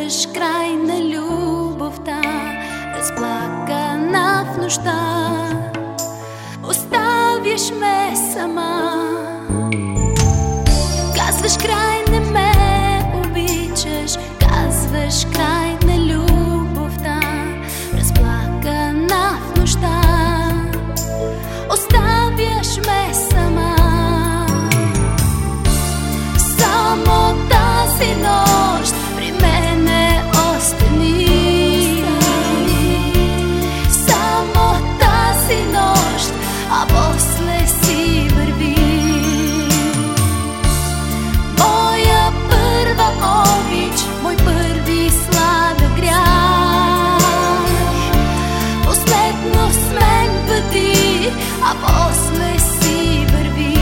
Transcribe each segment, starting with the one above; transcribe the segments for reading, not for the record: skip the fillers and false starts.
Казваш край на любовта, разплакана в нощта, оставяш ме сама. Казваш край, не ме обичаш, казваш край на любовта, разплакана в нощта, оставяш ме сама. Само тази нощ при мене остани, само тази нощ, а после си върви. Моя първа обич, мой първи сладък грях, последно с мен бъди, а после си върви.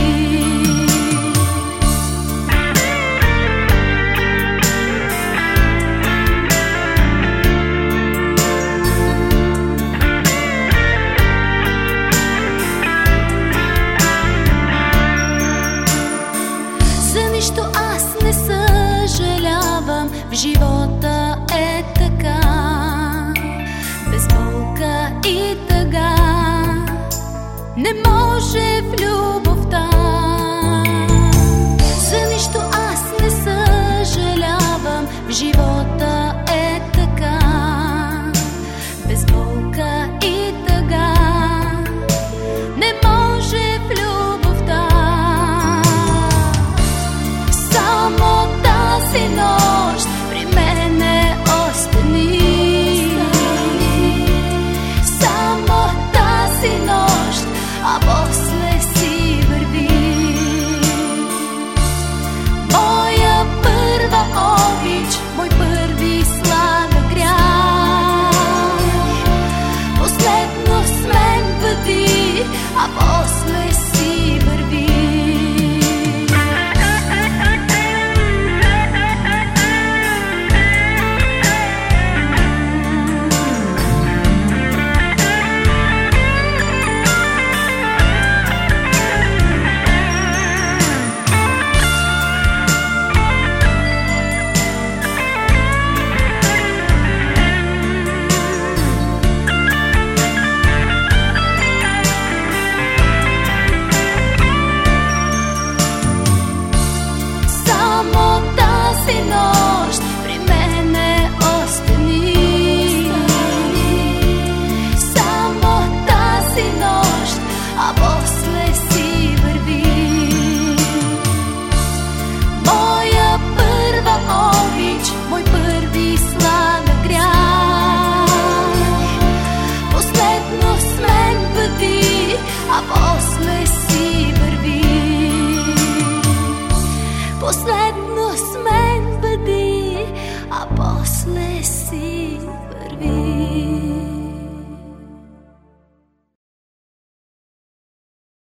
Аз не съжалявам, в живота е така, без болка и тъга. Не може в любов